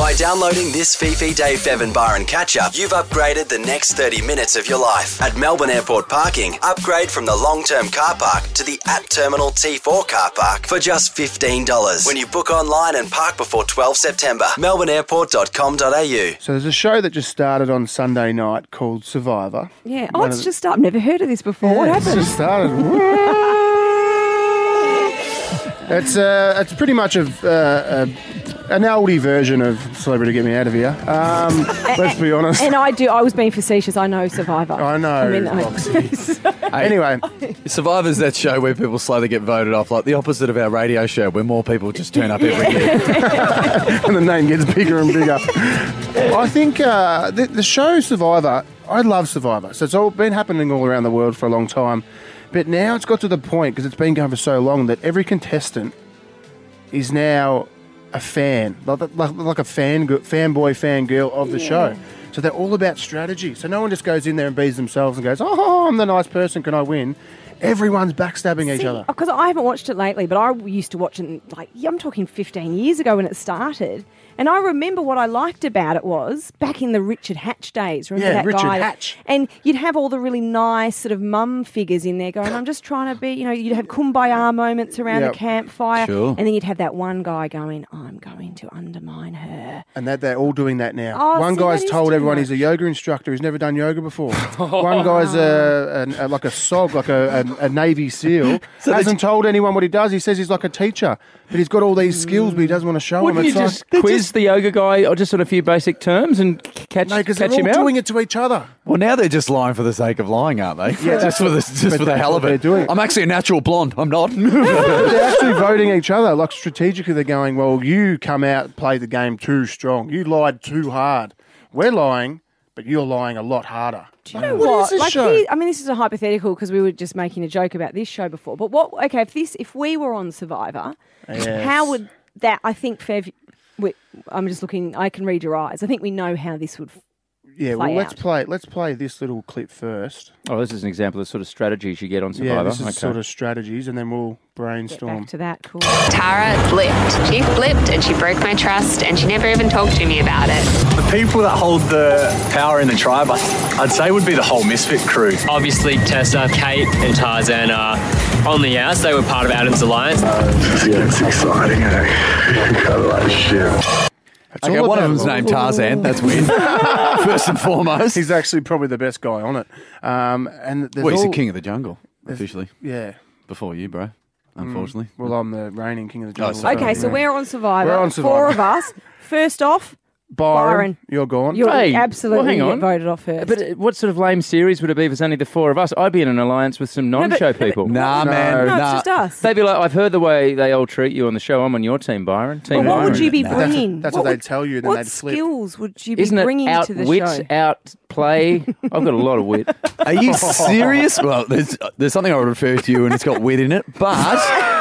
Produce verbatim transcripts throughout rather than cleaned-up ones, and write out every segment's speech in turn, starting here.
By downloading this Fifi, Dave, Bev and Byron catch-up, you've upgraded the next thirty minutes of your life. At Melbourne Airport Parking, upgrade from the long-term car park to the at Terminal T four car park for just fifteen dollars when you book online and park before twelfth September. melbourne airport dot com dot a u. So there's a show that just started on Sunday night called Survivor. Yeah. Oh, it's just up. Never heard of this before. Yeah, what it's happened? just started. It's uh, it's pretty much a, uh, a an oldie version of Celebrity Get Me Out of Here. Um, let's be honest. And I do. I was being facetious. I know Survivor. I know. I mean, I- Anyway, Survivor's that show where people slowly get voted off, like the opposite of our radio show, where more people just turn up every year. and the name gets bigger and bigger. I think uh, the, the show Survivor, I love Survivor. So it's all been happening all around the world for a long time. But now it's got to the point, because it's been going for so long, that every contestant is now a fan, like, like, like a fan, fanboy, fangirl of the Yeah. show. So they're all about strategy. So no one just goes in there and bees themselves and goes, oh, I'm the nice person, can I win? Everyone's backstabbing each other. Because I haven't watched it lately, but I used to watch it, like, I'm talking fifteen years ago when it started. And I remember what I liked about it was back in the Richard Hatch days. Remember Yeah, that Richard guy? Hatch. And you'd have all the really nice sort of mum figures in there going, I'm just trying to be, you know, you'd have kumbaya moments around Yep. the campfire. Sure. And then you'd have that one guy going, I'm going to undermine her. And that they're all doing that now. Oh, One see, guy's that is told too everyone much. he's a yoga instructor who's never done yoga before. One guy's a, a, a, like a S O G, like a, a, a Navy SEAL. So hasn't told anyone what he does. He says he's like a teacher, but he's got all these skills, but he doesn't want to show Wouldn't them. you It's like, just quiz the yoga guy or just on a few basic terms and c- catch, no, because catch they're him all out? doing it to each other. Well, now they're just lying for the sake of lying, aren't they? Yeah, just for the just but for the that's hell what of it. they're doing. I'm actually a natural blonde. I'm not. They're actually voting each other. Like strategically, they're going, well, you come out, play the game too strong. You lied too hard. We're lying, but you're lying a lot harder. Do you know What what? is this like, show? here- I mean, this is a hypothetical because we were just making a joke about this show before. But what? Okay, if this, if we were on Survivor, Yes. how would that? I think, Fev, we, I'm just looking. I can read your eyes. I think we know how this would. Yeah, well, play let's out. play. Let's play this little clip first. Oh, this is an example of sort of strategies you get on Survivor. Yeah, this is Okay. sort of strategies, and then we'll Get brainstorm. back to that. Cool. Tara flipped. She flipped and she broke my trust and she never even talked to me about it. The people that hold the power in the tribe, I- I'd say, would be the whole Misfit crew. Obviously, Tessa, Kate, and Tarzan are on the outs. They were part of Adam's alliance. Yeah, it's exciting, eh? Kind of like shit. It's Okay, all one of about- them's named Tarzan. That's weird. First and foremost. He's actually probably the best guy on it. Um, and there's Well, he's all, the king of the jungle, officially. Yeah. Before you, bro. Unfortunately. Well, I'm the reigning king of the Oh, jungle. sorry. Okay, so yeah. we're on Survivor. We're on Four Survivor. of us. First off, Byron, Byron. you're gone. you're Hey, absolutely well, hang get on. voted off first. But uh, what sort of lame series would it be if it's only the four of us? I'd be in an alliance with some non-show people. Nah, No. man. no, it's nah. just us. They'd be like, I've heard the way they all treat you on the show. I'm on your team, Byron. Team But what Byron. would you be Nah. That's bringing? what, that's what, would- they'd tell you, then What they'd flip. skills would you be Isn't it bringing to the outwit, show? outplay? I've got a lot of wit. Are you serious? Well, there's there's something I would refer to you and it's got wit in it, but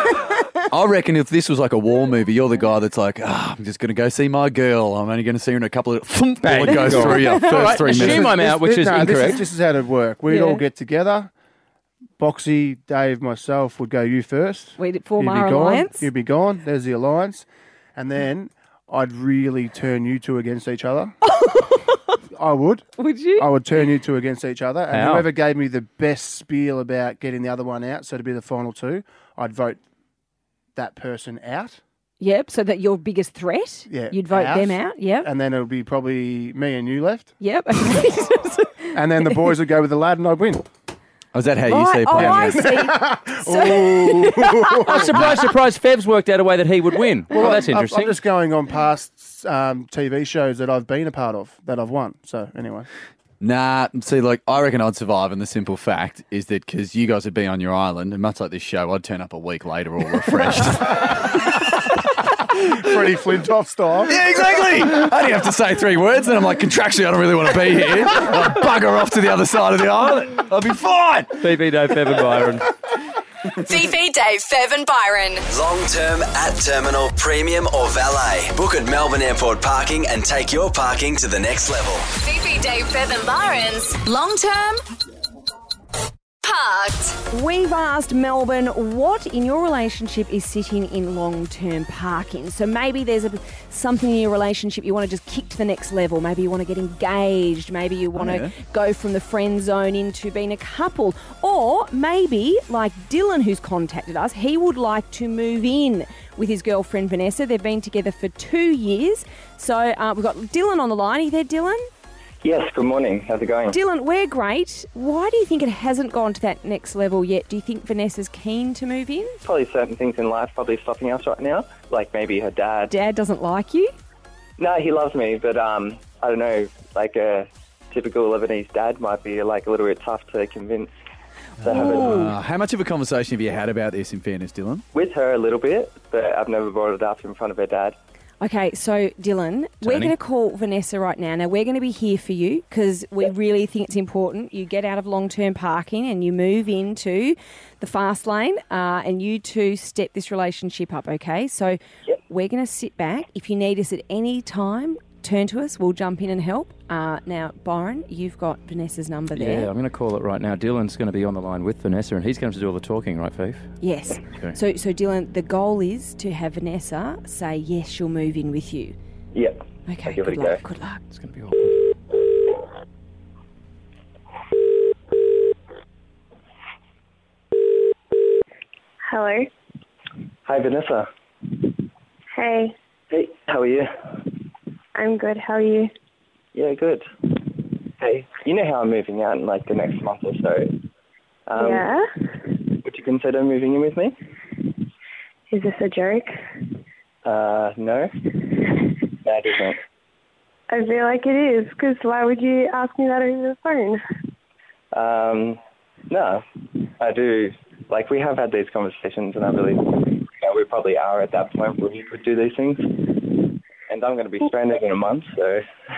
I reckon if this was like a war movie, you're the guy that's like, ah, I'm just going to go see my girl. I'm only going to see her in a couple of... Thump, bullet goes through you. First right, three assume minutes. I'm out, which is no, incorrect. This is, this is how it'd work. We'd Yeah. all get together. Boxy, Dave, myself would go you first. We'd form You'd be our gone. alliance. You'd be gone. There's the alliance. And then I'd really turn you two against each other. I would. Would you? I would turn you two against each other. And How? whoever gave me the best spiel about getting the other one out, so to be the final two, I'd vote that person out. Yep. So that your biggest threat. Yeah, You'd vote out. them out. Yep. And then it would be probably me and you left. Yep. And then the boys would go with the lad and I'd win. Oh, is that how you Right. see it Oh, playing I out? see. So, Oh, surprise, surprise, Fev's worked out a way that he would win. Well, that's I'm- interesting. I'm just going on past um, T V shows that I've been a part of that I've won. So anyway, Nah, see, like, I reckon I'd survive, and the simple fact is that because you guys would be on your island, and much like this show, I'd turn up a week later all refreshed. Freddie Flintoff style. Yeah, exactly. I only have to say three words, and I'm like, contractually, I don't really want to be here. I'll bugger off to the other side of the island. I'll be fine. P B Dave, Fev and Byron. Fifi, Dave, Fev and Byron. Long term, at terminal, premium or valet. Book at Melbourne Airport Parking and take your parking to the next level. Fifi, Dave, Fev and Byron's long term Parked. We've asked Melbourne, what in your relationship is sitting in long-term parking? So maybe there's a, something in your relationship you want to just kick to the next level. Maybe you want to get engaged. Maybe you want Oh, to yeah. go from the friend zone into being a couple. Or maybe, like Dylan, who's contacted us, he would like to move in with his girlfriend Vanessa. They've been together for two years. So uh, we've got Dylan on the line. Are you there, Dylan? Yes, good morning. How's it going? Dylan, we're great. Why do you think it hasn't gone to that next level yet? Do you think Vanessa's keen to move in? Probably certain things in life probably stopping us right now, like maybe her dad. Dad doesn't like you? No, he loves me, but um, I don't know, like a typical Lebanese dad might be like a little bit tough to convince. To have it. Uh, how much of a conversation have you had about this, in fairness, Dylan? With her a little bit, but I've never brought it up in front of her dad. Okay, so Dylan, we're Tony? going to call Vanessa right now. Now, we're going to be here for you because we really think it's important you get out of long-term parking and you move into the fast lane uh, and you two step this relationship up, okay? So we're going to sit back. If you need us at any time, turn to us. We'll jump in and help. Uh, now, Byron, you've got Vanessa's number there. Yeah, I'm going to call it right now. Dylan's going to be on the line with Vanessa, and he's going to do all the talking, right, Fief? Yes. Okay. So, so Dylan, the goal is to have Vanessa say, yes, she'll move in with you. Yeah. Okay, I'll give good it a luck. go. Good luck. It's going to be awkward. Hello. Hi, Vanessa. Hey, Hey, how are you? I'm good. How are you? Yeah, good. Hey, you know how I'm moving out in like the next month or so. Um, yeah? Would you consider moving in with me? Is this a joke? Uh, no. No, it isn't. I feel like it is, because why would you ask me that over the phone? Um, no, I do. Like, we have had these conversations, and I really, you know, we probably are at that point where we could do these things. And I'm going to be stranded in a month, so...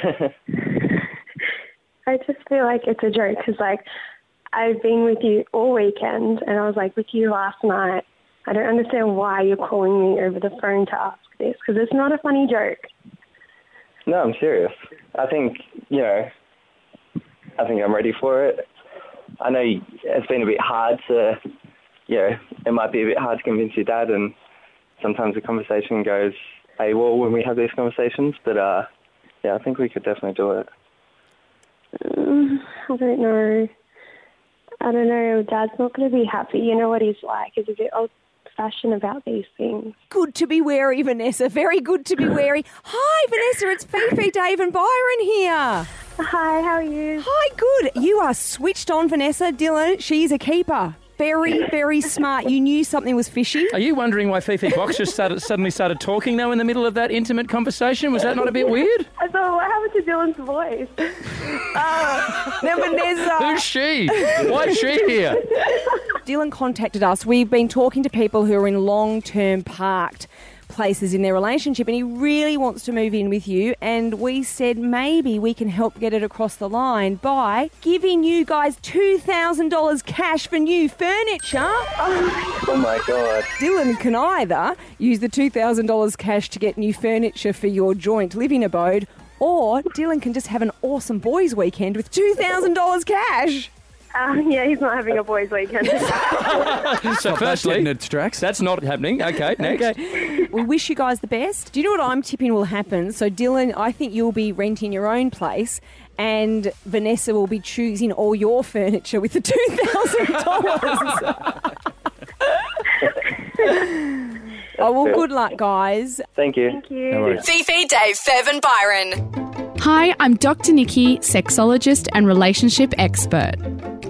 I just feel like it's a joke, because, like, I've been with you all weekend, and I was, like, with you last night. I don't understand why you're calling me over the phone to ask this, because it's not a funny joke. No, I'm serious. I think, you know, I think I'm ready for it. I know it's been a bit hard to, you know, it might be a bit hard to convince your dad, and sometimes the conversation goes AWOL when we have these conversations, but, uh, yeah, I think we could definitely do it. Um, I don't know. I don't know. Dad's not going to be happy. You know what he's like. He's a bit old-fashioned about these things. Good to be wary, Vanessa. Very good to be wary. Hi, Vanessa. It's Fifi, Dave and Byron here. Hi, how are you? Hi, good. You are switched on, Vanessa. Dylan, she's a keeper. Very, very smart. You knew something was fishy. Are you wondering why Fifi Box just started, suddenly started talking, though, in the middle of that intimate conversation? Was that not a bit weird? I thought, what happened to Dylan's voice? Uh, now, Vanessa. Who's she? Why is she here? Dylan contacted us. We've been talking to people who are in long-term parked places in their relationship, and he really wants to move in with you, and we said maybe we can help get it across the line by giving you guys two thousand dollars cash for new furniture. Oh my God. Dylan can either use the two thousand dollars cash to get new furniture for your joint living abode, or Dylan can just have an awesome boys weekend with two thousand dollars cash. Um, yeah, he's not having a boys' weekend. So firstly, that's not happening. Okay, next. Okay. We wish you guys the best. Do you know what I'm tipping will happen? So, Dylan, I think you'll be renting your own place, and Vanessa will be choosing all your furniture with the two thousand dollars. Oh, well, good luck, guys. Thank you. Thank you. No worries. Fifi, Dave, Fev and Byron. Hi, I'm Doctor Nikki, sexologist and relationship expert.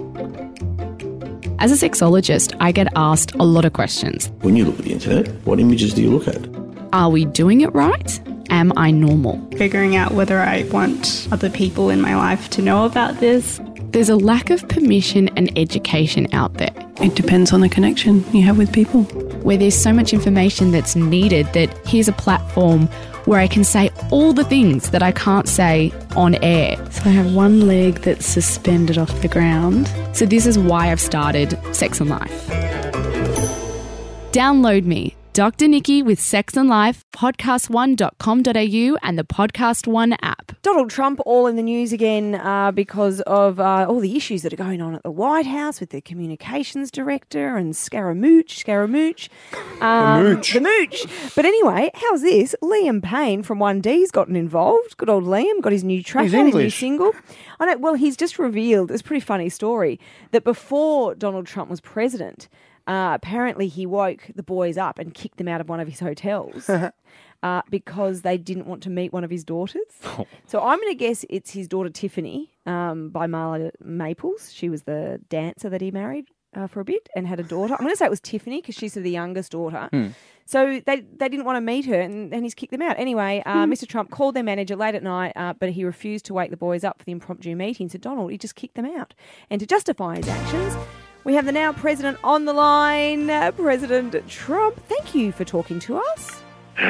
As a sexologist, I get asked a lot of questions. When you look at the internet, what images do you look at? Are we doing it right? Am I normal? Figuring out whether I want other people in my life to know about this. There's a lack of permission and education out there. It depends on the connection you have with people. Where there's so much information that's needed that here's a platform where I can say all the things that I can't say on air. So I have one leg that's suspended off the ground. So this is why I've started Sex and Life. Download me Doctor Nikki with Sex and Life, podcast one dot com dot a u and the Podcast One app. Donald Trump all in the news again uh, because of uh, all the issues that are going on at the White House with the communications director and Scaramouche, Scaramouche. Um, The mooch. The mooch. But anyway, how's this? Liam Payne from one D's gotten involved. Good old Liam, got his new track He's out, his new English. single. I know, well, he's just revealed, it's a pretty funny story, that before Donald Trump was president, Uh, apparently he woke the boys up and kicked them out of one of his hotels uh, because they didn't want to meet one of his daughters. So I'm going to guess it's his daughter Tiffany um, by Marla Maples. She was the dancer that he married uh, for a bit and had a daughter. I'm going to say it was Tiffany because she's the youngest daughter. Hmm. So they they didn't want to meet her and, and he's kicked them out. Anyway, uh, Mister Trump called their manager late at night, uh, but he refused to wake the boys up for the impromptu meeting. So Donald, he just kicked them out. And to justify his actions, we have the now president on the line, uh, President Trump. Thank you for talking to us.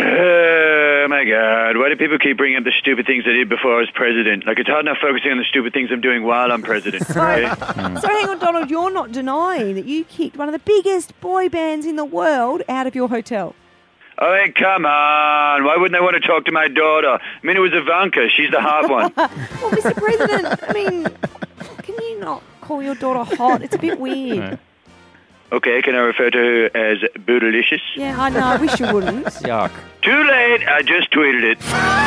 Oh, my God. Why do people keep bringing up the stupid things I did before I was president? Like, it's hard enough focusing on the stupid things I'm doing while I'm president. Okay? So hang on, Donald, you're not denying that you kicked one of the biggest boy bands in the world out of your hotel. Oh, hey, come on. Why wouldn't I want to talk to my daughter? I mean, it was Ivanka. She's the hot one. Well, Mister President, I mean, can you not call your daughter hot? It's a bit weird. Okay, can I refer to her as bootylicious? Yeah, I know. I wish you wouldn't. Yuck. Too late. I just tweeted it.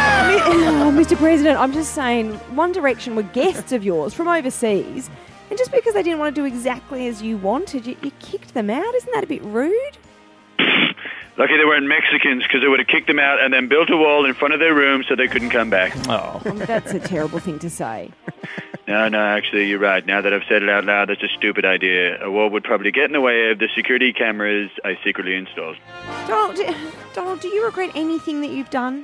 Oh, Mister President, I'm just saying, One Direction were guests of yours from overseas, and just because they didn't want to do exactly as you wanted, you, you kicked them out. Isn't that a bit rude? Lucky they weren't Mexicans, because they would have kicked them out and then built a wall in front of their room so they couldn't come back. Oh. Um, that's a terrible thing to say. No, no, actually, you're right. Now that I've said it out loud, that's a stupid idea. A wall would probably get in the way of the security cameras I secretly installed. Donald, do, Donald, do you regret anything that you've done?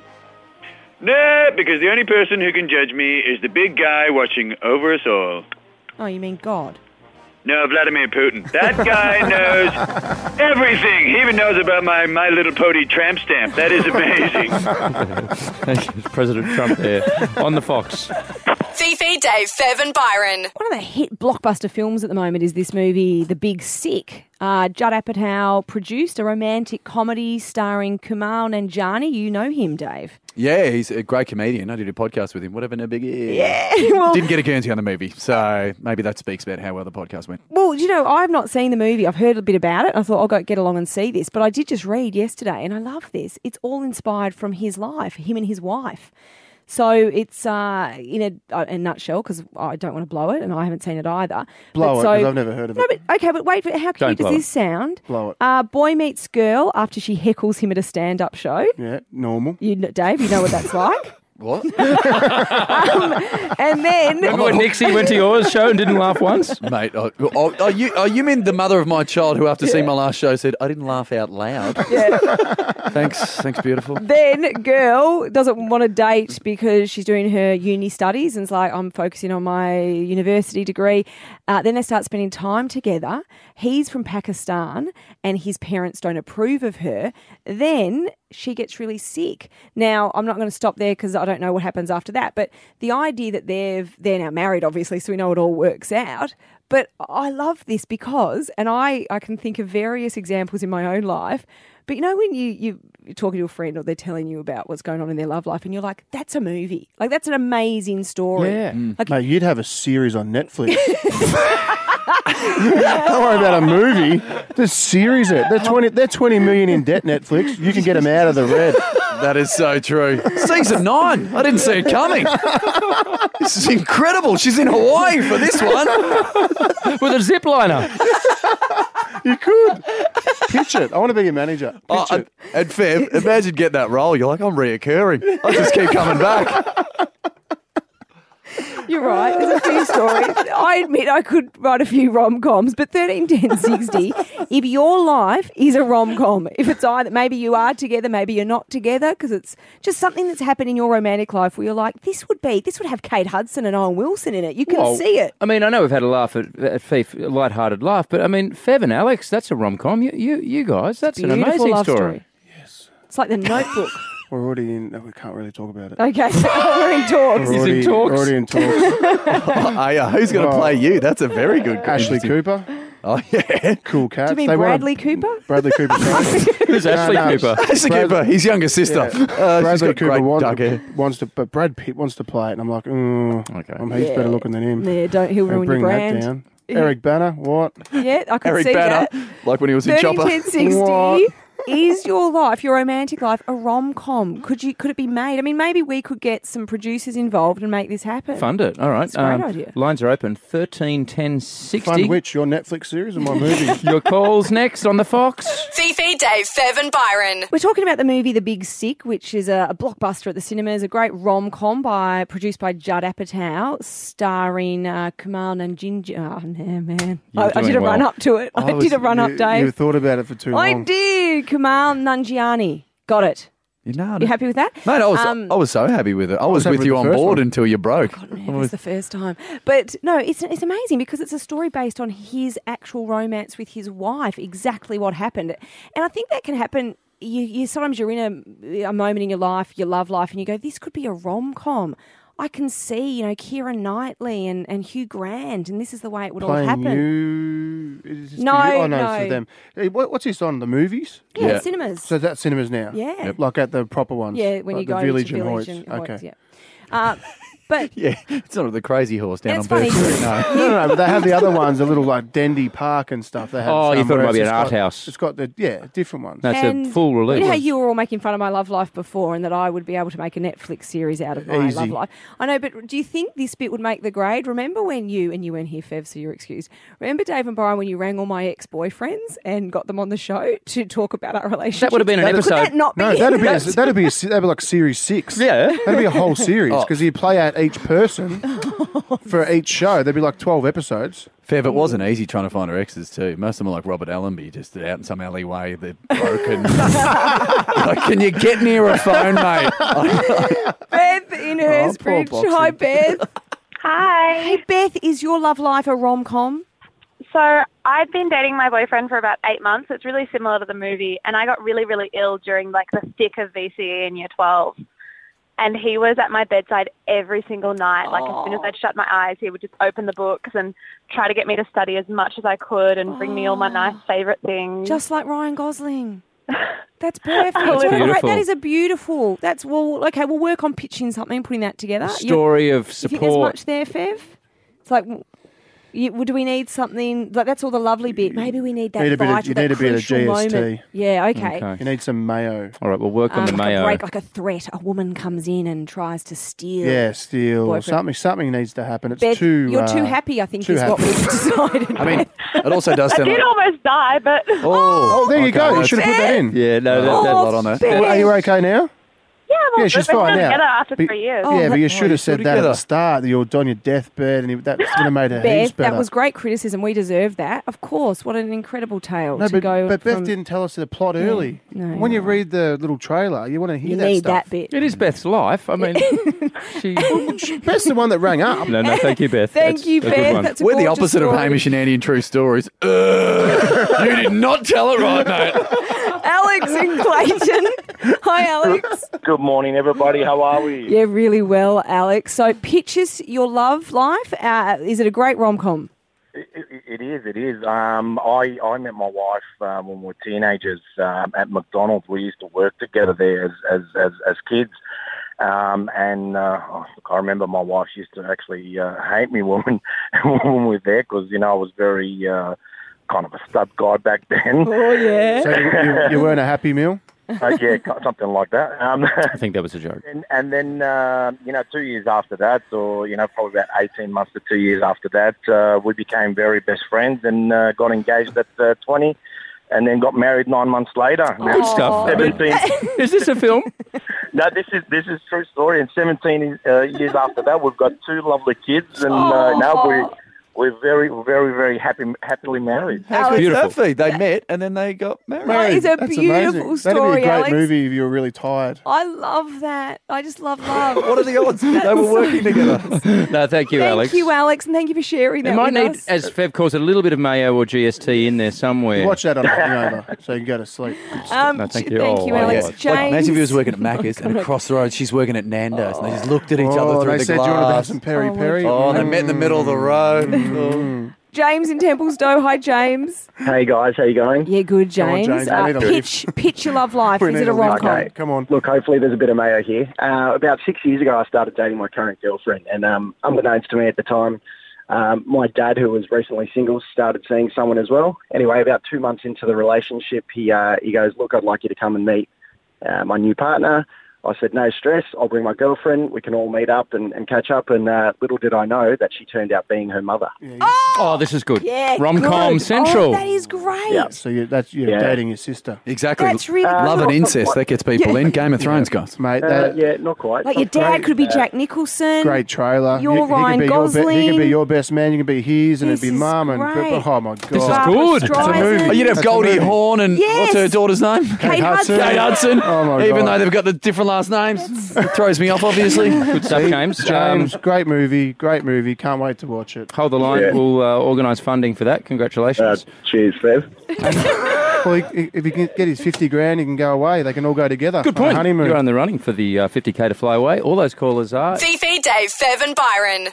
No, because the only person who can judge me is the big guy watching over us all. Oh, you mean God? No, Vladimir Putin. That guy knows everything. He even knows about my My Little Pony tramp stamp. That is amazing. Thank you, President Trump there on the Fox. Fifi, Dave, Fev and Byron. One of the hit blockbuster films at the moment is this movie, The Big Sick. Uh, Judd Apatow produced a romantic comedy starring Kumail Nanjiani. You know him, Dave. Yeah, he's a great comedian. I did a podcast with him. Whatever, no big is. Yeah, well- Didn't get a Guernsey on the movie, so maybe that speaks about how well the podcast went. Well, you know, I've not seen the movie. I've heard a bit about it. I thought I'll go get along and see this. But I did just read yesterday, and I love this. It's all inspired from his life, him and his wife. So it's uh, in a, a nutshell, because I don't want to blow it, and I haven't seen it either. Blow But it, so- because I've never heard of No, it. but okay, but wait, how Don't cute does blow this it. sound? Blow it. Uh, boy meets girl after she heckles him at a stand-up show. Yeah, normal. You, kn- Dave, you know what that's like. What? um, and then Remember when Nixie went to yours show and didn't laugh once? Mate, oh, oh, oh, you, oh, you mean the mother of my child who, after seeing my last show, said, I didn't laugh out loud? Yeah. Thanks, thanks, beautiful. Then girl doesn't want to date because she's doing her uni studies and it's like, I'm focusing on my university degree. Uh, then they start spending time together. He's from Pakistan and his parents don't approve of her. Then she gets really sick. Now, I'm not going to stop there because I don't know what happens after that. But the idea that they've, they're now married, obviously, so we know it all works out. But I love this because, and I, I can think of various examples in my own life, but you know when you, you, you're talking to a friend or they're telling you about what's going on in their love life and you're like, that's a movie. Like, that's an amazing story. Yeah. Like, Mate, you'd have a series on Netflix. Don't worry about a movie. There's series it. They're twenty. They're twenty million in debt. Netflix. You can get them out of the red. That is so true. Season nine. I didn't see it coming. This is incredible. She's in Hawaii for this one. With a zip liner. You could pitch it. I want to be your manager. Pitch Oh, it. and, and Fev, imagine getting that role. You're like, I'm reoccurring. I just keep coming back. You're right. There's a few stories. I admit I could write a few rom-coms, but thirteen ten sixty, if your life is a rom-com, if it's either maybe you are together, maybe you're not together, because it's just something that's happened in your romantic life where you're like, this would be, this would have Kate Hudson and Owen Wilson in it. You can Well, see it. I mean, I know we've had a laugh at, at Fief, a light-hearted laugh, but I mean, Fev and Alex, that's a rom-com. You, you, you guys, that's an Beautiful amazing love story. It's like The Notebook. We're already in. No, we can't really talk about it. Okay, so we're in talks. We're already, we're already in talks. Oh, yeah, who's going to Well, play you? That's a very good Ashley interesting- Cooper. Oh, yeah. Cool cats. Do you mean They wanted- Bradley Cooper? Bradley Cooper. Who's Ashley No, no. Cooper? Ashley Brad- Cooper, his younger sister. Yeah. Uh, she's Bradley got Cooper great wants, dark hair. wants to, but Brad Pitt wants to play it, and I'm like, mm, Okay. I'm heaps Yeah. better looking than him. Yeah, don't he'll Don't ruin your bring brand. that down. Eric Banner, what? Yeah, I could Eric see Banner, that. like when he was in thirty Chopper. ten sixty What? Is your life, your romantic life, a rom-com? Could you could it be made? I mean, maybe we could get some producers involved and make this happen. Fund it. All right. It's a great idea. Lines are open. thirteen ten sixty. Fund which? Your Netflix series or my movie? Your calls next on the Fox. Fifi, Dave, Fev and Byron. We're talking about the movie The Big Sick, which is a, a blockbuster at the cinemas, a great rom-com by produced by Judd Apatow, starring uh, Kumail Nanjiani. Oh, no, man. You're I, I did doing a well. run-up to it. I, was- did a run-up, you, Dave. You thought about it for too I long. did. Kumail Nanjiani. Got it. You know, You happy with that? Mate, I was, Um, I was so happy with it. I, was, was happy with you with on the first board one. until you broke. God, man, it was the first time. But no, it's it's amazing because it's a story based on his actual romance with his wife, exactly what happened. And I think that can happen. You, you sometimes you're in a, a moment in your life, your love life, and you go, this could be a rom-com. I can see, you know, Keira Knightley and, and Hugh Grant, and this is the way it would Playing all happen. you. Is this No, for you? Oh, no, no. it's for them. Hey, what, what's this on? The movies? Yeah, Yeah. cinemas. So that's cinemas now? Yeah. Yep. Like at the proper ones? yeah, when like you go the Village to and Village Hoyts? and Hoyts, Okay. yeah. Uh, but Yeah, it's not the crazy horse down That's on funny. Burke Street, no. No, no, no, but they have the other ones, a little like Dendy Park and stuff. They have Oh, you some thought it where might be it's an got- art house. It's got the, yeah, different ones. That's And a full release. You know how you were all making fun of my love life before and that I would be able to make a Netflix series out of my Easy. love life? I know, but do you think this bit would make the grade? Remember when you, and you weren't here, Fev, so you're excused. Remember, Dave and Brian, when you rang all my ex-boyfriends and got them on the show to talk about our relationship? That would have been an Could episode. that not be No, that'd be a, That's- that'd be a, that'd be like series six. Yeah. That'd be a whole series Oh. because you play out each person for each show. There'd be like twelve episodes. Fev, it wasn't easy trying to find her exes too. Most of them are like Robert Allenby, just out in some alleyway. They're broken. Like, can you get near a phone, mate? Beth in Hurstbridge. poor Boxy. Hi, Beth. Hi. Hey, Beth, is your love life a rom-com? So I'd been dating my boyfriend for about eight months. It's really similar to the movie. And I got really, really ill during like the thick of V C E in year twelve. And he was at my bedside every single night. Like as soon as I'd shut my eyes, he would just open the books and try to get me to study as much as I could and bring me all my nice favourite things. Just like Ryan Gosling. That's perfect. That's What a great- beautiful. That is a beautiful. That's well. Okay, we'll work on pitching something, putting that together. You- Story of You think there's support. much there, Fev? It's like, w- you, well, do we need something? Like that's all the lovely bit. Maybe we need that Need a bit of- vital, you that need a bit of crucial G S T. moment. Yeah, okay. Okay. You need some mayo. All right, we'll work on Um, the like mayo. a break, like a threat. A woman comes in and tries to steal. Yeah, steel or Boyfriend. something. Something needs to happen. It's Beth, too. you're uh, too happy, I think, too is what happy. we've decided. I mean, it also does I sound did like... almost die, but Oh, Oh, there you okay, go. You that's- should have put that in. Yeah, no, that, Oh, that, a lot on that. Beth. Are you okay now? yeah, well, Yeah, she's we've been fine now. together after But- three years. Oh, yeah, but you that- should you're have still said that at together. the start. That you're on your deathbed, and that would have made her heaps Beth, better. that was great criticism. We deserve that. Of course. What an incredible tale No, to but, go but Beth from... didn't tell us the plot early. no, when you you're read the little trailer, you want to hear You that need stuff. that bit. It is Beth's life. I mean, she... Beth's the one that rang up. No, no, thank you, Beth. Thank That's you, a good Beth. one. That's a We're the gorgeous opposite of story. Hamish and Andy in True Stories. Ugh, you did not tell it right, mate. Alex in Clayton. Hi, Alex. Good morning, everybody. How are we? Yeah, really well, Alex. So, pictures your love life. Uh, is it a great rom-com? It, it, it is. It is. Um, I I met my wife um, when we were teenagers um, at McDonald's. We used to work together there as as as, as kids. Um, and uh, I remember my wife used to actually uh, hate me when when we were there because you know I was very uh, kind of a stud guy back then. Oh, yeah. So you, you, you weren't a happy meal? uh, yeah, something like that. Um, I think that was a joke. And, and then, uh, you know, two years after that, or, you know, probably about eighteen months to two years after that, uh, we became very best friends and uh, got engaged at uh, twenty and then got married nine months later. Good stuff. seventeen Is this a film? No, this is this is true story. And seventeen uh, years after that, we've got two lovely kids, and uh, now we're we're very, very, very happy, happily married. How good Beautiful. is that, Fee? They met and then they got married. That is a That's beautiful amazing. story, That'd be a great Alex. movie if you were really tired. I love that. I just love love. What are the odds? They were working together. No, thank you, Thank Alex. you, Alex, and thank you for sharing They that might with need, us. as Fev calls it, a little bit of mayo or G S T in there somewhere. Watch that on the hangover so you can go to sleep. Um, No, thank j- you. Thank Oh, you, oh, Alex. yeah. James. Like, imagine if he was working at Macca's and across the road she's working at Nando's and they just looked at each Oh, other through they the said glass. you want to have some peri Oh, peri. Oh, and they met in the middle of the road. Oh. James in Templestowe. Hi, James. Hey guys, how you going? Yeah, good, Come on, James. James, I need Uh, a pitch, pitch your love life. We Is need it a a lift. rom-com? Okay, come on. Look, hopefully there's a bit of mayo here. Uh, about six years ago, I started dating my current girlfriend, and um, unbeknownst to me at the time, um, my dad, who was recently single, started seeing someone as well. Anyway, about two months into the relationship, he uh, he goes, "Look, I'd like you to come and meet uh, my new partner." I said, "No stress, I'll bring my girlfriend, we can all meet up and, and catch up," and uh, little did I know that she turned out being her mother. Oh, this is good. Yeah, Rom-com good. Central. Oh, that is great. Yeah, so you, that's you're Yeah. dating your sister. Exactly. That's really Love good. and incest. That gets people in. Game of Thrones, guys. Mate, Uh, that, yeah, not quite. Like your dad could be Jack Nicholson. great trailer. You're You- he could Ryan be your be- Gosling. he could be your best man. You can be his, and This it'd be is mum. And great. oh my god, This is Barbra good. Streisand. It's a movie. Oh, you'd have That's a Goldie movie. Hawn and Yes. what's her daughter's name? Kate Hudson. Kate Hudson. Oh my Even God. though they've got the different last names, it throws me off. Obviously, Good stuff, James. James, Um, great movie, great movie. Can't wait to watch it. hold the line. Yeah. We'll uh, organise funding for that. Congratulations. Uh, cheers, Fev. Well, he, if he can get his fifty grand, he can go away. They can all go together. Good on a point. honeymoon. You're on the running for the uh, fifty K to fly away. All those callers are. Fifi, Dave, Fev and Byron.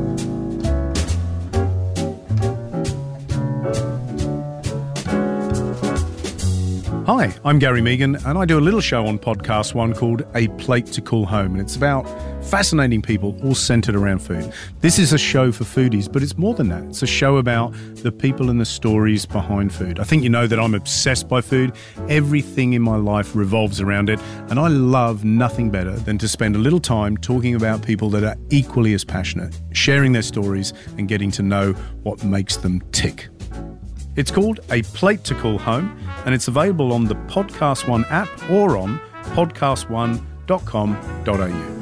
Hi, I'm Gary Megan, and I do a little show on Podcast One called A Plate to Call Home, and it's about fascinating people all centred around food. This is a show for foodies, but it's more than that. It's a show about the people and the stories behind food. I think you know that I'm obsessed by food. Everything in my life revolves around it, and I love nothing better than to spend a little time talking about people that are equally as passionate, sharing their stories and getting to know what makes them tick. It's called A Plate to Call Home, and it's available on the Podcast One app or on podcast one dot com dot a u.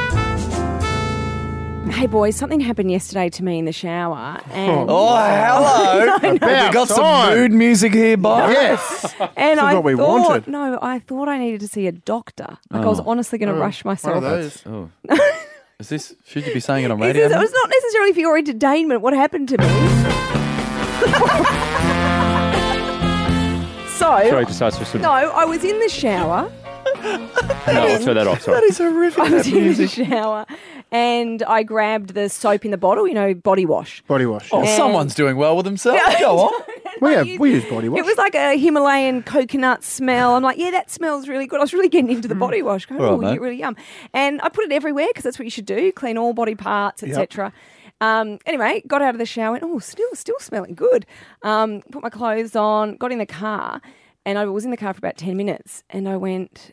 Hey boys, something happened yesterday to me in the shower. And Oh, hello. I know. Have we got some time. mood music here, Bob? Yes. And This is I what we thought, wanted. no, I thought I needed to see a doctor. Like I was Oh. honestly going to Oh, rush one myself. of those. Oh. Is this? Should you be saying it on Is radio? this- it's not necessarily for your entertainment. What happened to me? so, Sorry, just ask for some. no, I was in the shower. No, I'll turn that off. Sorry. That is horrific. I was that in the music. shower and I grabbed the soap in the bottle, you know, body wash. Body wash. Oh, And- someone's doing well with themselves. Go on. we, have, we use body wash. It was like a Himalayan coconut smell. I'm like, yeah, that smells really good. I was really getting into the body wash. Going, All right, oh, mate. you're really yum. And I put it everywhere because that's what you should do. Clean all body parts, et cetera. Um, anyway, got out of the shower and, oh, still, still smelling good. Um, put my clothes on, got in the car, and I was in the car for about ten minutes, and I went,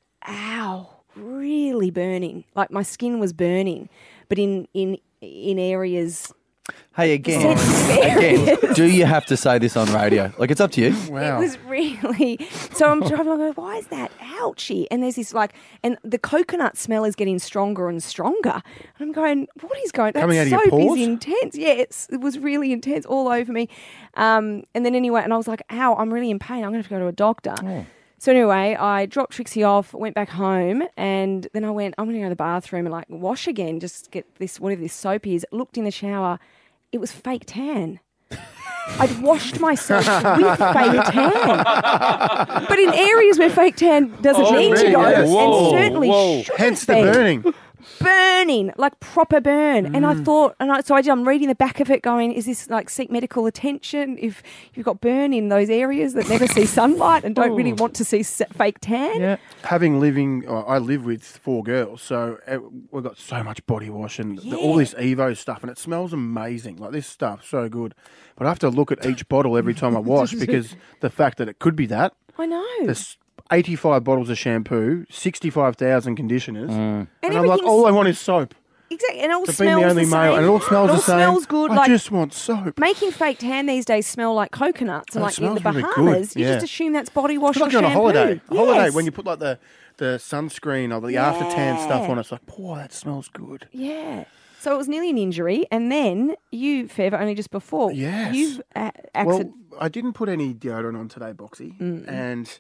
ow, really burning. Like my skin was burning, but in in in areas. Hey, again, again, do you have to say this on radio? Like, it's up to you. Wow. It was really. So I'm driving along, going, why is that ouchy? And there's this like, and the coconut smell is getting stronger and stronger. And I'm going, what is going? That Coming out of your soap pores? is intense. Yeah, it's, it was really intense all over me. Um, and then anyway, and I was like, ow, I'm really in pain. I'm going to have to go to a doctor. Oh. So anyway, I dropped Trixie off, went back home, and then I went, I'm going to go to the bathroom and like wash again, just get this, whatever this soap is. Looked in the shower. It was fake tan. I'd washed myself with fake tan. But in areas where fake tan doesn't Oh, need to really? go, Yes. and Whoa, certainly whoa. shouldn't Hence the be. burning. Burning, like proper burn. And I Mm. thought, and I, so I did, I'm reading the back of it going, is this like seek medical attention if you've got burn in those areas that never see sunlight and don't really want to see s- fake tan? Yeah. Having living, uh, I live with four girls, so uh, we've got so much body wash and the, all this Evo stuff, and it smells amazing. Like this stuff, so good. But I have to look at each bottle every time I wash because the fact that it could be that. I know. There's eighty-five bottles of shampoo, sixty-five thousand conditioners, and, And I'm like, everything's- all I want is soap. Exactly, and it all To be the smells only the male, same. and it all smells It the all same. smells good. I like just want soap. making fake tan these days smell like coconuts, and Oh, it like in the smells really Bahamas, good, you yeah. just assume that's body wash It's or like you're on a shampoo. holiday. A holiday Yes. when you put like the, the sunscreen or the after tan stuff on, it's like, boy, that smells good. Yeah. So it was nearly an injury, and then you, Fev, only just before. Yes. You've uh, Well, accident. I didn't put any deodorant on today, Boxy, Mm. and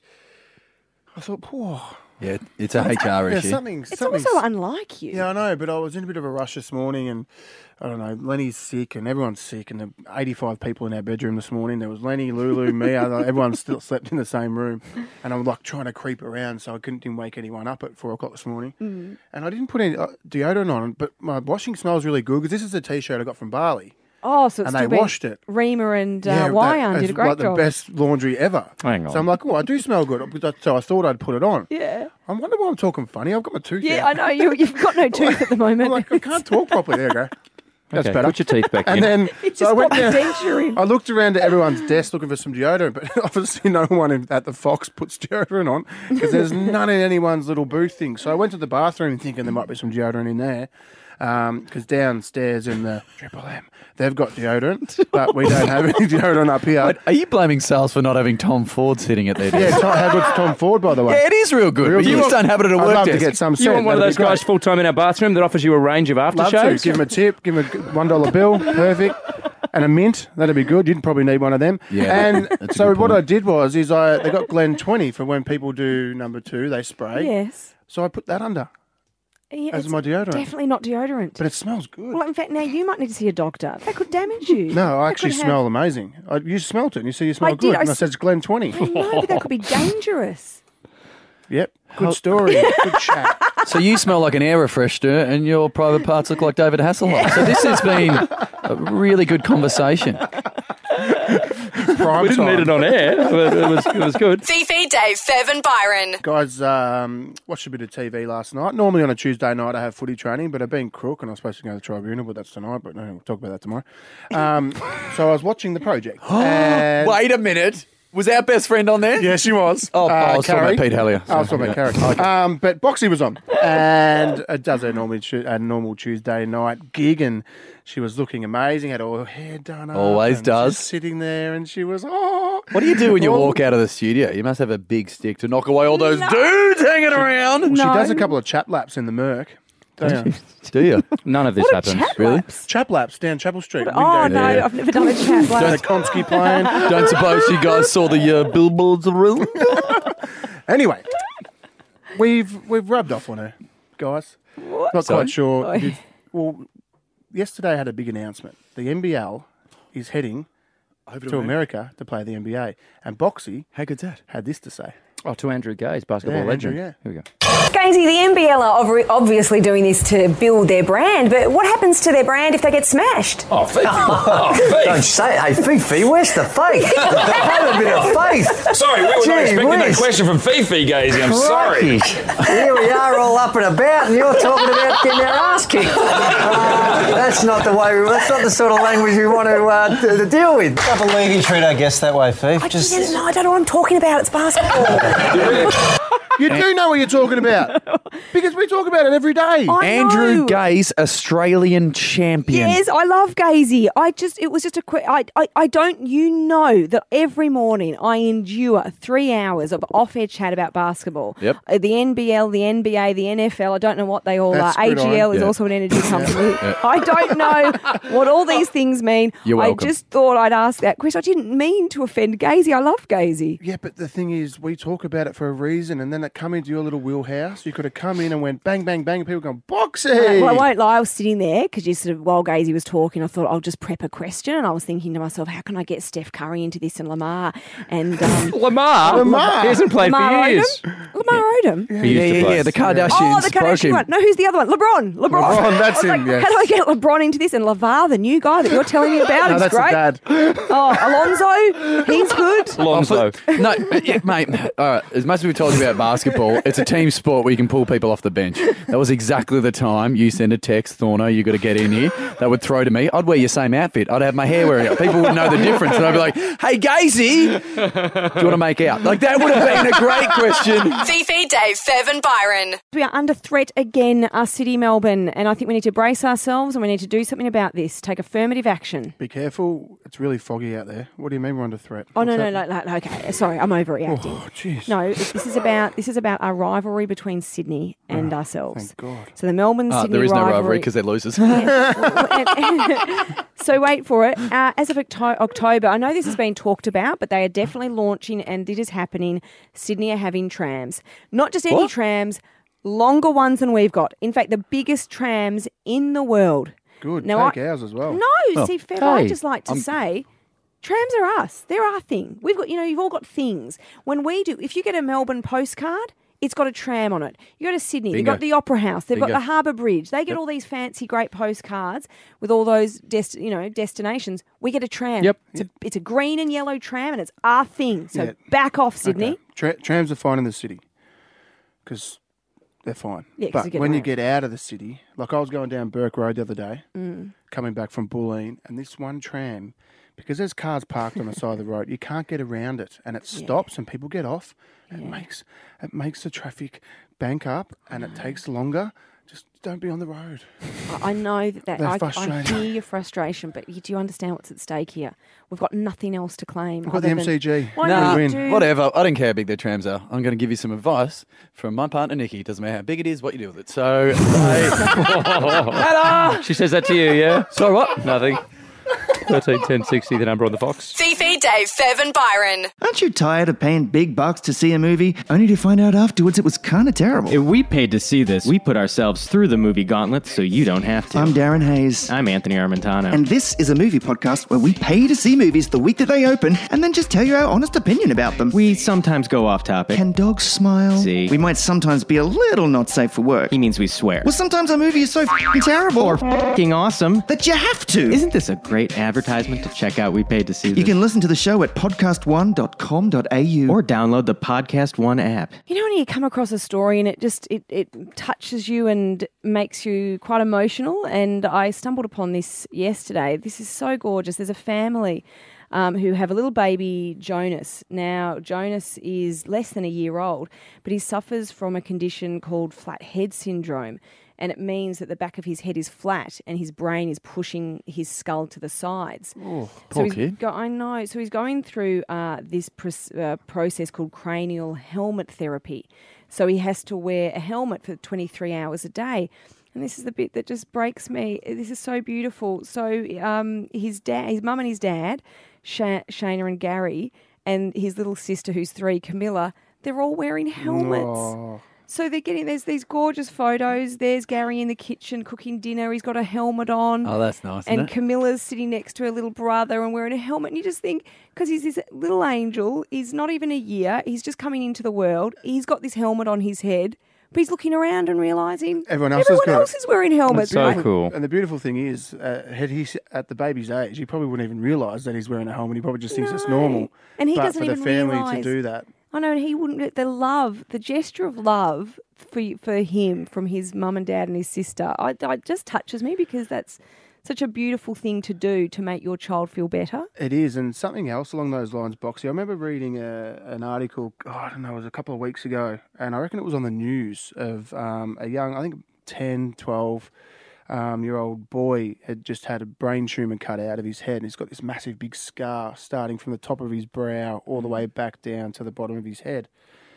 I thought, poor. Yeah, it's a H R Yeah, issue. something. It's something's- also unlike you. Yeah, I know, but I was in a bit of a rush this morning, and I don't know. Lenny's sick, and everyone's sick, and there were eighty-five people in our bedroom this morning. There was Lenny, Lulu, me. I don't know, everyone still slept in the same room, and I'm like trying to creep around, so I couldn't didn't wake anyone up at four o'clock this morning. Mm. And I didn't put any uh, deodorant on, but my washing smells really good because this is a t-shirt I got from Bali. Oh, so it's and still they been- washed it. Rima and uh, Yeah, Wyan that- did a it's great like job. the best laundry ever. Hang on. So I'm like, oh, I do smell good. So I thought I'd put it on. Yeah. I wonder why I'm talking funny. I've got my tooth Yeah, out. I know. You, you've got no tooth at the moment. I'm like, I can't talk properly. There you go. That's Okay, better. put your teeth back and in. then You so I just went popped a down. denture in. I looked around at everyone's desk looking for some deodorant, but obviously no one in, at the Fox puts deodorant on because there's none in anyone's little booth thing. So I went to the bathroom thinking there might be some deodorant in there because downstairs in the Triple M they've got deodorant, but we don't have any deodorant up here. Wait, are you blaming sales for not having Tom Ford sitting at their desk? Yeah, Tom, how good's Tom Ford, by the way? Yeah, it is real good. Real but you good. just don't have it at a I'd work love desk. to get some You set. want one of That'd those be great. guys full time in our bathroom that offers you a range of Love aftershaves? to. Give him a tip, give him a one dollar bill, perfect, and a mint. That'd be good. You'd probably need one of them. Yeah, And that's a so good what point. I did was, is I they got Glen twenty for when people do number two, they spray. Yes. So I put that under, Yeah, as it's my deodorant. Definitely not deodorant. But it smells good. Well, in fact, now you might need to see a doctor. That could damage you. No, I That actually could have- smell amazing. I, you smelt it, and you see you smell I did, good, I and I s- said it's Glen twenty. I know, but that could be dangerous. Yep, good story, good chat. So you smell like an air refreshener and your private parts look like David Hasselhoff. So this has been a really good conversation. Prime We didn't time. need it on air, but it was, it was good. Fifi, Dave, Fev and Byron. Guys, um, watched a bit of T V last night. Normally on a Tuesday night I have footy training, but I've been crook and I was supposed to go to the tribunal, but that's tonight. But no, we'll talk about that tomorrow. Um, so I was watching The Project. and Wait a minute. Was our best friend on there? Yeah, she was. Oh, I was talking Carrie. about Pete Hellier. I was talking about Carrie. Um, but Boxy was on, and it does her normal tu- a normal Tuesday night gig, and she was looking amazing. Had all her hair done up. Always and does. just sitting there, and she was oh. What do you do when you Oh. walk out of the studio? You must have a big stick to knock away all those dudes hanging around. Well, She does a couple of chap laps in the Merc. Don't you? Do you? None of this What a happens. chap Really? laps. Chap laps down Chapel Street. Oh, window no, there. I've never done a chat Down lap. the Konski playing. Don't suppose you guys saw the uh, billboards around? Anyway, we've we've rubbed off on her, guys. What? Not Sorry? quite sure. Oh. if- well, yesterday I had a big announcement. The N B L is heading Over to America to play the N B A, and Boxy How good's that? had this to say. Oh, to Andrew Gaze, basketball Yeah, legend. Andrew, yeah. Here we go. Gazy, the N B L are obvi- obviously doing this to build their brand, but what happens to their brand if they get smashed? Oh, Fifi. Oh, Don't say, hey, Fifi, where's the faith? Have a bit of faith. Sorry, we were Gee not expecting that whiz. question from Fifi, Gazy. I'm sorry. Crikey. Here we are all up and about, and you're talking about getting our ass kicked. Uh, that's not the way. We, that's not the sort of language we want to, uh, to, to deal with. I believe you treat our guests that way, Fifi. I just didn't know. I don't know what I'm talking about. It's basketball. You do know what you're talking about because we talk about it every day. I Andrew know. Gaze, Australian champion. Yes, I love Gazy. I just, it was just a quick, I, I, I don't, you know that every morning I endure three hours of off-air chat about basketball. Yep. Uh, the N B L, the N B A, the N F L, I don't know what they all That's are. A G L Gridiron. is Yeah. also an energy company. Yeah. I don't know what all these things mean. You're welcome. I just thought I'd ask that question. I didn't mean to offend Gazy. I love Gazy. Yeah, but the thing is, we talk about it for a reason, and then it come into your little wheelhouse. You could have come in and went bang, bang, bang, and people going, Boxy! Well, I won't lie. I was sitting there because you sort of, while Gazy was talking, I thought I'll just prep a question, and I was thinking to myself, how can I get Steph Curry into this and Lamar and um, Lamar? Lamar? He hasn't played Lamar for years. Odom? Lamar Odom. He Yeah, used to yeah, play. yeah. The Kardashians Oh, the broke Kardashian him. one. No, who's the other one? LeBron. LeBron. LeBron, that's I was him, like, yes. How do I get LeBron into this? And LeVar, the new guy that you're telling me about, No, is that's a great. dad. Oh, Alonso, he's good. Alonso. No, but yeah, mate. All right. As much as we've told you about basketball, it's a team sport where you can pull people off the bench. That was exactly the time you send a text, Thorno, you got to get in here. That would throw to me. I'd wear your same outfit. I'd have my hair wearing it. People would know the difference, and I'd be like, "Hey, Gazy, do you want to make out?" Like that would have been a great question. Fifi, Dave, Fev and Byron. We are under threat again, our city, Melbourne, and I think we need to brace ourselves and we need to do something about this. Take affirmative action. Be careful. It's really foggy out there. What do you mean we're under threat? Oh, no, What's no, that? no, no, okay. Sorry, I'm overreacting. Oh, jeez. No, it- this is about this is about our rivalry between Sydney and ourselves. Thank God. So the Melbourne Oh, Sydney there is no rivalry rivalry because they're losers. So wait for it. Uh, as of Octo- October, I know this has been talked about, but they are definitely launching, and it is happening. Sydney are having trams, not just any What? trams, longer ones than we've got. In fact, the biggest trams in the world. Good. Now, Take I- ours as well. No, Oh. see, Fev, I Hey, just like to I'm- say. Trams are us. They're our thing. We've got, you know, you've all got things. When we do, if you get a Melbourne postcard, it's got a tram on it. You go to Sydney, they've Bingo. got the Opera House, they've got Bingo. the Harbour Bridge. They get Yep. all these fancy, great postcards with all those dest- you know destinations. We get a tram. Yep. It's a, it's a green and yellow tram, and it's our thing. So Yeah. back off, Sydney. Okay. Tra- trams are fine in the city because they're fine. Yeah, 'cause but you get when you around. get out of the city, like I was going down Burke Road the other day, Mm. coming back from Bulleen, and this one tram, because there's cars parked on the side of the road, you can't get around it, and it stops, and people get off. It makes it makes the traffic bank up, and it takes longer. Just don't be on the road. I I know that, that They're I, I frustrating. hear your frustration, but you, do you understand what's at stake here? We've got nothing else to claim. We've got other the than- M C G. Why Nah, not win. do- whatever. I don't care how big their trams are. I'm going to give you some advice from my partner, Nikki. It doesn't matter how big it is, what you do with it. So, Anna! She says that to you, yeah? So what? Nothing. thirteen ten sixty, the number on the box. Fifi, Dave, Fev and Byron. Aren't you tired of paying big bucks to see a movie only to find out afterwards it was kind of terrible? If we paid to see this, we put ourselves through the movie gauntlet so you don't have to. I'm Darren Hayes. I'm Anthony Armentano. And this is a movie podcast where we pay to see movies the week that they open and then just tell you our honest opinion about them. We sometimes go off topic. Can dogs smile? See? We might sometimes be a little not safe for work. He means we swear. Well, sometimes a movie is so f***ing terrible Or f***ing awesome. that you have to. Isn't this a great advertisement to check out We Paid to See This? You can listen to the show at podcast one dot com dot a u Or download the Podcast One app. You know when you come across a story and it just it, it touches you and makes you quite emotional, and I stumbled upon this yesterday. This is so gorgeous. There's a family um, who have a little baby, Jonas. Now, Jonas is less than a year old, but he suffers from a condition called flat head syndrome. And it means that the back of his head is flat and his brain is pushing his skull to the sides. Oh, So poor he's kid. Go, I know. So he's going through uh, this pr- uh, process called cranial helmet therapy. So he has to wear a helmet for twenty-three hours a day. And this is the bit that just breaks me. This is so beautiful. So um, his dad, his mum and his dad, Sha- Shana and Gary, and his little sister who's three, Camilla, they're all wearing helmets. Oh. So they're getting, there's these gorgeous photos. There's Gary in the kitchen cooking dinner. He's got a helmet on. Oh, that's nice, isn't And it? Camilla's sitting next to her little brother and wearing a helmet. And you just think, because he's this little angel, he's not even a year, he's just coming into the world. He's got this helmet on his head, but he's looking around and realising Everyone else everyone has got else it. is wearing helmets. So right? cool. And the beautiful thing is, uh, had he s- at the baby's age, he probably wouldn't even realise that he's wearing a helmet. He probably just thinks it's No. normal. And he but doesn't for even the family realise. to do that. I know, and he wouldn't. The love, the gesture of love for for him from his mum and dad and his sister, I, I just touches me because that's such a beautiful thing to do to make your child feel better. It is, and something else along those lines, Boxy. I remember reading a, an article, oh, I don't know, it was a couple of weeks ago, and I reckon it was on the news of um, a young, I think ten, twelve um, year old boy had just had a brain tumour cut out of his head, and he's got this massive big scar starting from the top of his brow all the way back down to the bottom of his head.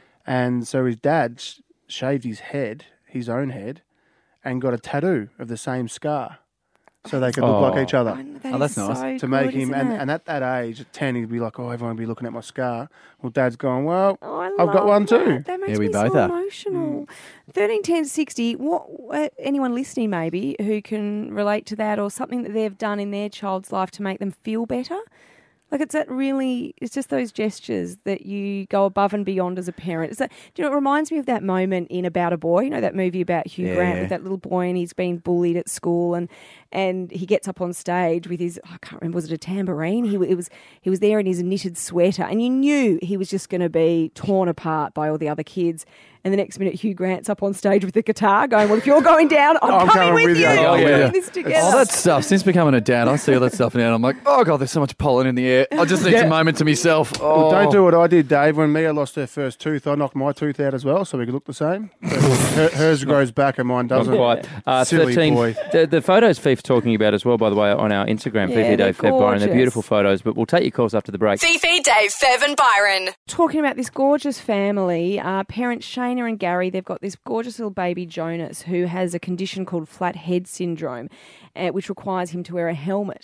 And so his dad sh- shaved his head, his own head, and got a tattoo of the same scar. So they could look Oh. like each other. That Oh, that's is nice. so To make good, him, isn't and, it? and at that age, at ten, he'd be like, oh, everyone will be looking at my scar. Well, Dad's going, well, Oh, I I've got love one that. too. That makes Yeah, we me both so are. emotional. Thirteen ten sixty. What? Uh, anyone listening, maybe, who can relate to that, or something that they've done in their child's life to make them feel better? Like it's that really, it's just those gestures that you go above and beyond as a parent. It's that, do you know, it reminds me of that moment in About a Boy, you know, that movie about Hugh Yeah. Grant with that little boy and he's been bullied at school and and he gets up on stage with his, I can't remember, was it a tambourine? He it was he was there in his knitted sweater and you knew he was just going to be torn apart by all the other kids. And the next minute, Hugh Grant's up on stage with the guitar going, well, if you're going down, I'm, I'm coming, coming with with you. you. We're Oh, doing yeah. this together. All that stuff, since becoming a dad, I see all that stuff now and I'm like, oh, God, there's so much pollen in the air. I just need Yeah. a moment to myself. Oh. Well, don't do what I did, Dave. When Mia lost her first tooth, I knocked my tooth out as well, so we could look the same. But her, hers grows back and mine Not doesn't. quite. Uh, Silly thirteen. boy. The, the photos Fifi's talking about as well, by the way, on our Instagram, Yeah, Fifi they're Dave Fev Byron. They're gorgeous. beautiful photos, but we'll take your calls after the break. Fifi, Dave, Fev and Byron. Talking about this gorgeous family, uh, parents Shana and Gary, they've got this gorgeous little baby Jonas who has a condition called flat head syndrome, uh, which requires him to wear a helmet.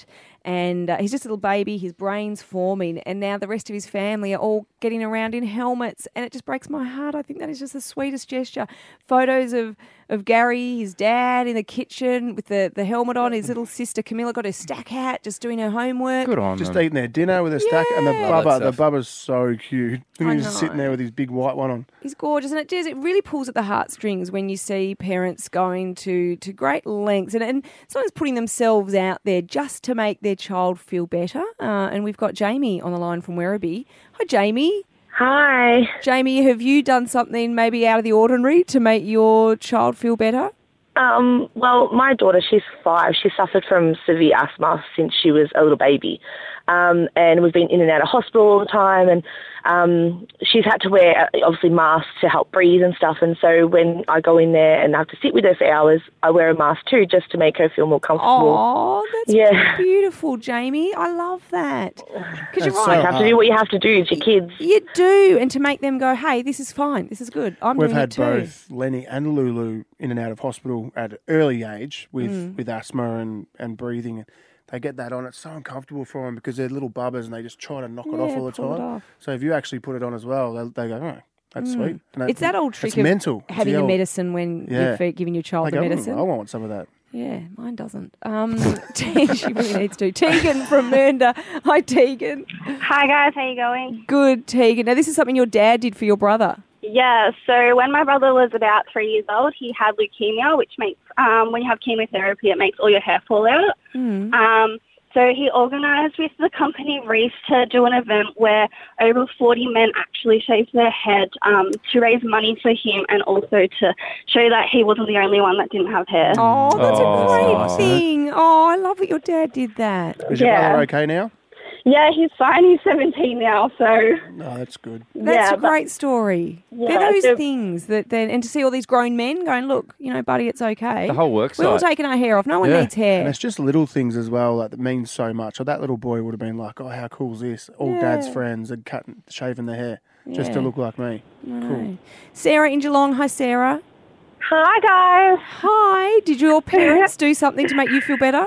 and uh, he's just a little baby, his brain's forming, and now the rest of his family are all getting around in helmets, and it just breaks my heart. I think that is just the sweetest gesture. Photos of, of Gary, his dad, in the kitchen with the, the helmet on, his little sister Camilla got her stack hat, just doing her homework. Good on Just them. eating their dinner with a stack, and the Yeah. bubba, that the stuff. bubba's so cute. I He's just sitting know. there with his big white one on. He's gorgeous, and it does. It really pulls at the heartstrings when you see parents going to, to great lengths and, and sometimes putting themselves out there just to make their child feel better. Uh, and we've got Jamie on the line from Werribee. Hi, Jamie. Hi. Jamie, have you done something maybe out of the ordinary to make your child feel better? Um, well, my daughter, she's five. She suffered from severe asthma since she was a little baby. Um, and we've been in and out of hospital all the time. And um, she's had to wear, uh, obviously, masks to help breathe and stuff. And so when I go in there and I have to sit with her for hours, I wear a mask too, just to make her feel more comfortable. Oh, that's Yeah. beautiful, Jamie. I love that. Because you're That's right. so You have to do what you have to do. It's your kids. You do, and to make them go, hey, this is fine. This is good. I'm We've doing had it too. both Lenny and Lulu in and out of hospital at an early age with, Mm. with asthma and, and breathing. They get that on. It's so uncomfortable for them because they're little bubbers and they just try to knock it off Yeah, all the pull it time. off. So if you actually put it on as well, they, they go, oh, that's Mm. sweet. And It's that old trick it's of mental. It's having the your old- medicine when Yeah. you're fe- giving your child They the go, "Mm, medicine. I want some of that. Yeah, mine doesn't. Um, Te- she really needs to. Tegan from Mernda. Hi, Tegan. Hi, guys. How you going? Good, Tegan. Now, this is something your dad did for your brother. Yeah, so when my brother was about three years old, he had leukemia, which makes, um, when you have chemotherapy, it makes all your hair fall out. Mm. Um, so he organised with the company Reese to do an event where over forty men actually shaved their head um, to raise money for him and also to show that he wasn't the only one that didn't have hair. Oh, that's Oh. a great Nice, thing. Oh, I love that your dad did that. Is your Yeah. brother okay now? Yeah, he's fine. He's seventeen now, so... No, that's good. That's Yeah, a but- great story. Yeah, They're those so- things that then, and to see all these grown men going, look, you know, buddy, it's okay. The whole work We're all site. taking our hair off. No one needs And hair. it's just little things as well like, that mean so much. So that little boy would have been like, oh, how cool is this? All dad's Yeah. friends had cut, shaving their hair just to Yeah. look like me. I Cool. know. Sarah in Geelong. Hi, Sarah. Hi, guys. Hi. Did your parents do something to make you feel better?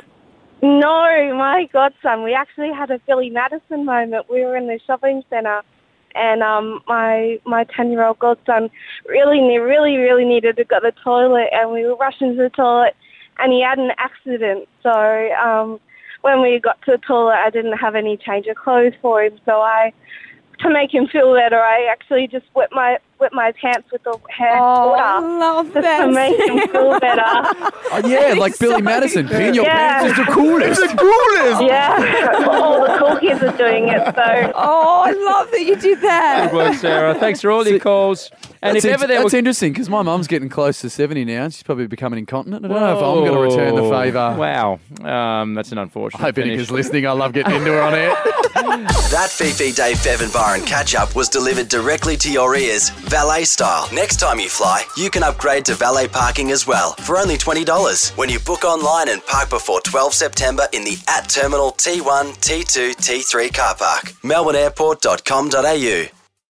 No, my godson. We actually had a Billy Madison moment. We were in the shopping centre, and um, my my ten-year-old godson really, ne- really, really needed to go to the toilet, and we were rushing to the toilet, and he had an accident. So um, when we got to the toilet, I didn't have any change of clothes for him. So I, to make him feel better, I actually just wet my wet my pants with the hair Oh, water. I love just that. to make him feel better. Oh, yeah, like Billy Madison. Peeing your Yeah. pants is the coolest. the coolest. Yeah, all the cool kids are doing it. So Oh, I love that you did that. Good work, Sarah. Thanks for all your calls. And that's if ever in- there that's were... interesting because my mum's getting close to seventy now and she's probably becoming incontinent. I don't know if I'm going to return the Whoa. favour. Wow. Um, that's an unfortunate I hope finish. Annika's listening. I love getting into her on air. That Fifi, Dave, Bev and Byron catch-up was delivered directly to your ears, valet style. Next time you fly, you can upgrade to valet parking as well for only twenty dollars when you book online and park before twelfth September in the at Terminal T one, T two, T three car park. melbourne airport dot com dot a u